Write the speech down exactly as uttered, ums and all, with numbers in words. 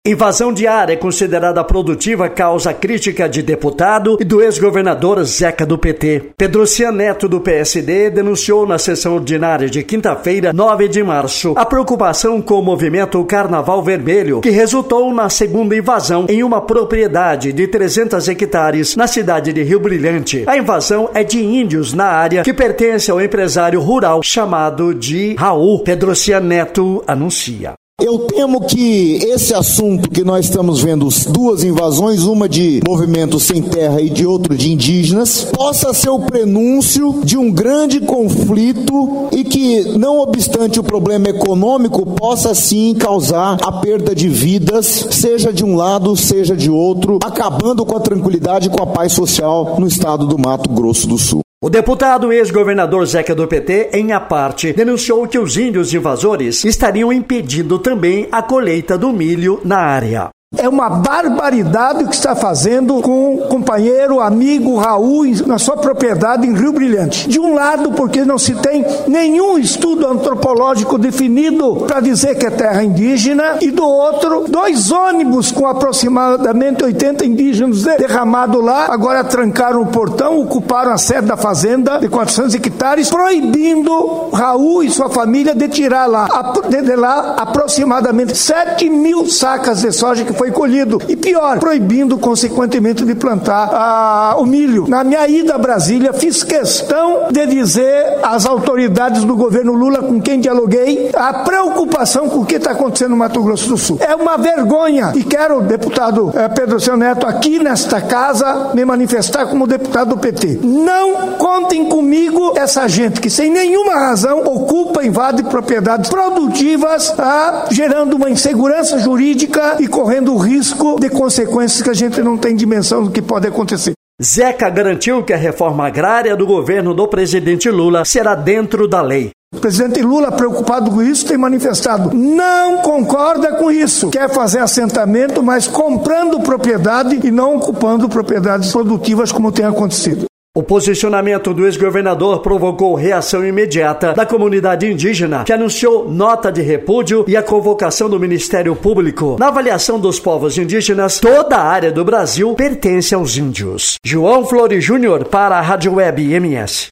Invasão de área considerada produtiva causa crítica de deputado e do ex-governador Zeca do P T. Pedrocian Neto do P S D denunciou na sessão ordinária de quinta-feira, nove de março, a preocupação com o movimento Carnaval Vermelho, que resultou na segunda invasão em uma propriedade de trezentos hectares na cidade de Rio Brilhante. A invasão é de índios na área que pertence ao empresário rural chamado de Raul. Pedrocian Neto anuncia. Eu temo que esse assunto que nós estamos vendo, duas invasões, uma de movimentos sem terra e de outro de indígenas, possa ser o prenúncio de um grande conflito e que, não obstante o problema econômico, possa sim causar a perda de vidas, seja de um lado, seja de outro, acabando com a tranquilidade e com a paz social no estado do Mato Grosso do Sul. O deputado e ex-governador Zeca do P T, em a parte, denunciou que os índios invasores estariam impedindo também a colheita do milho na área. É uma barbaridade o que está fazendo com o companheiro, amigo Raul na sua propriedade em Rio Brilhante. De um lado, porque não se tem nenhum estudo antropológico definido para dizer que é terra indígena, e do outro, dois ônibus com aproximadamente oitenta indígenas derramados lá, agora trancaram o portão, ocuparam a sede da fazenda de quatrocentos hectares, proibindo Raul e sua família de tirar lá, de lá aproximadamente sete mil sacas de soja que foi colhido, e pior, proibindo consequentemente de plantar ah, o milho. Na minha ida a Brasília, fiz questão de dizer às autoridades do governo Lula, com quem dialoguei, a preocupação com o que está acontecendo no Mato Grosso do Sul. É uma vergonha, e quero, deputado eh, Pedrocian Neto, aqui nesta casa, me manifestar como deputado do P T. Não contem comigo essa gente que sem nenhuma razão ocupa, invade propriedades produtivas, ah, gerando uma insegurança jurídica e correndo o risco de consequências que a gente não tem dimensão do que pode acontecer. Zeca garantiu que a reforma agrária do governo do presidente Lula será dentro da lei. O presidente Lula, preocupado com isso, tem manifestado, não concorda com isso. Quer fazer assentamento, mas comprando propriedade e não ocupando propriedades produtivas como tem acontecido. O posicionamento do ex-governador provocou reação imediata da comunidade indígena, que anunciou nota de repúdio e a convocação do Ministério Público. Na avaliação dos povos indígenas, toda a área do Brasil pertence aos índios. João Flores Júnior para a Rádio Web M S.